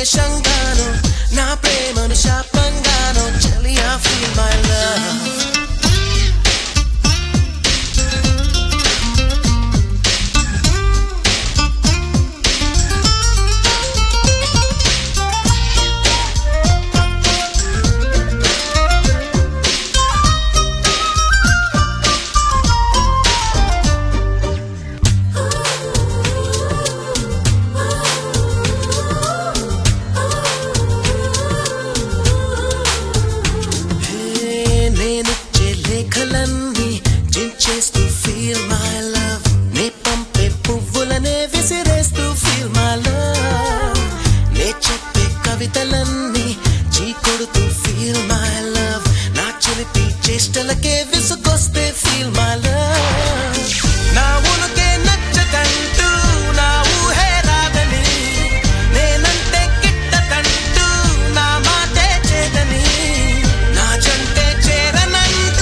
ద్వేషంగాను నా ప్రేమను శాపంగాను చెలియా feel my love to feel my love ne pampe puvulane visirestu feel my love ne cheppe kavitalanni cheekodutu feel my love na chilipi chestalake visugoste feel my love na unuke nachchatantu na uhe radani nenante kittatantu na maate chedani na jante cheranantu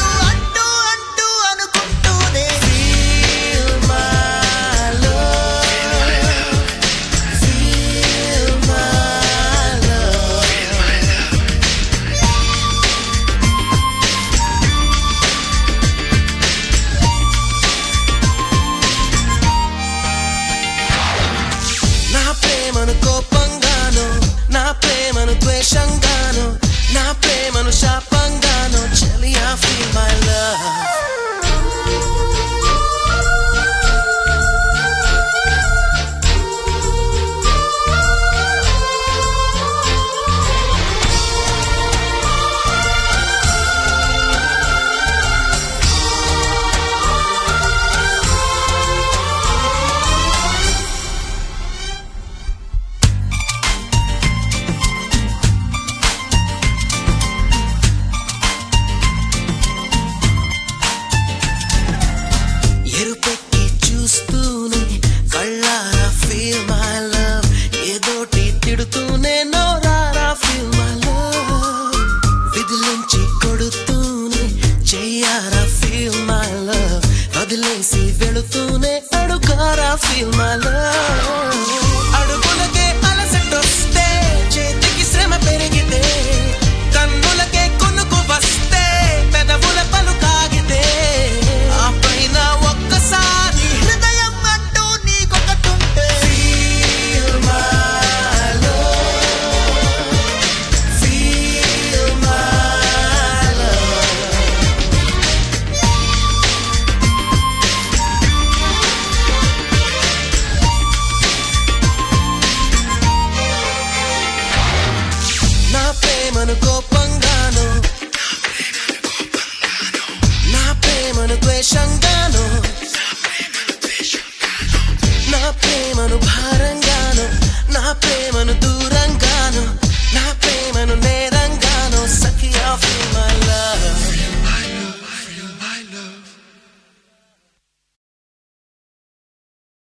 ద్వేషంగాను నా ప్రేమను శాపంగాను చెలియా feel my love ఎరుపెక్కి చూస్తూనే కళ్ళారా feel my love ఏదోటి తిడుతూనే నోరారా feel my love విదిలించి కొడుతూనే చెయ్యారా feel my love వదిలేసి వెళుతూనే అడుగారా feel my love